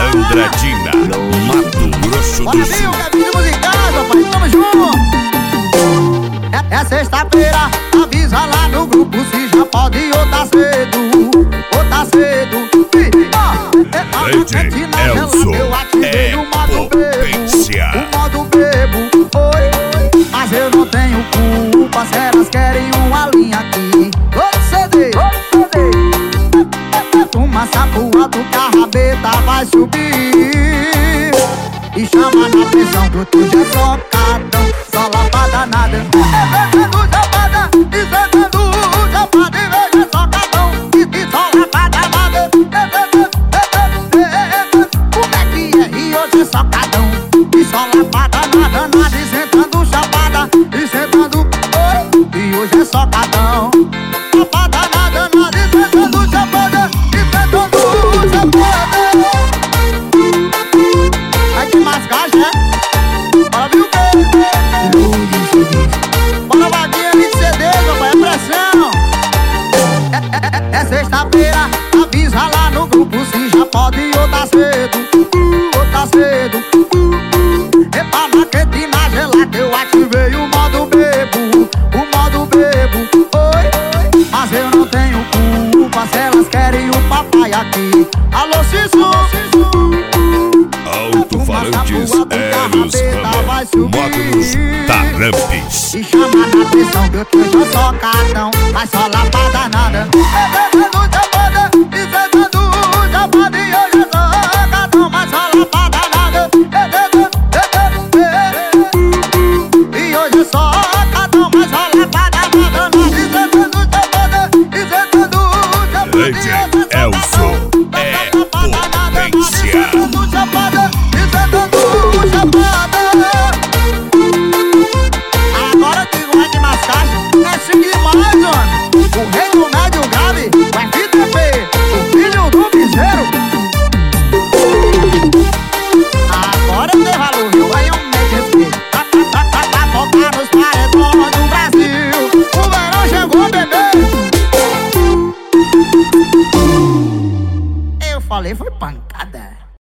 Andradina, Mato Grosso do Bora Sul. vir o Gavinho musical, papai, tamo junto. É sexta-feira, avisa lá no grupo se já pode ou tá cedo, ou tá cedo. Lady Elzo é potência. O modo bebo, oi. Mas eu não tenho culpa se elas querem uma linha aqui. Outro CD, uma sapoa do carrabeta vai subir e chama na pressão do tu já socadão, só lapada nada. Inventando chapada, inventando chapada, e veja socadão, e só lapada nada. Como é que é? E hoje é socadão, e só lapada nada, nada. E sentando chapada, e sentando, oi. E hoje é socadão, lapada nada, nada. E sentando chapada, e sentando chapada. Ai que mascagem, né? Bora vir o quê? Bora vaguinha de CD, meu pai, é pressão. É sexta-feira, avisa lá no grupo se já pode ou tá cedo, ou tá cedo. Epa, na quentina gelada eu ativei o modo bebo, oi. Mas eu não tenho culpa se elas querem o papai aqui. Alô, Sisu, Alto-falantes Eros Rama, módulos Tarampes. e chama na pressão que eu tô já socadão, mas só lapada nada. Inventando chapada, inventando chapada, e hoje é socadão, mas só lapada nada. E hoje é socadão, mas só lapada nada. Inventando chapada, inventando chapada, Lady Elzo é potência. inventando chapada, inventando chapada. Agora eu digo Red Mascagem, é seguir mais, mano. O rei do médio grave, o FTP, o filho do piseiro. Agora eu dei valor, viu? Aí um mês de respeito. Pra tocar nos paredões do Brasil. O verão chegou, bebê. Eu falei, foi panca.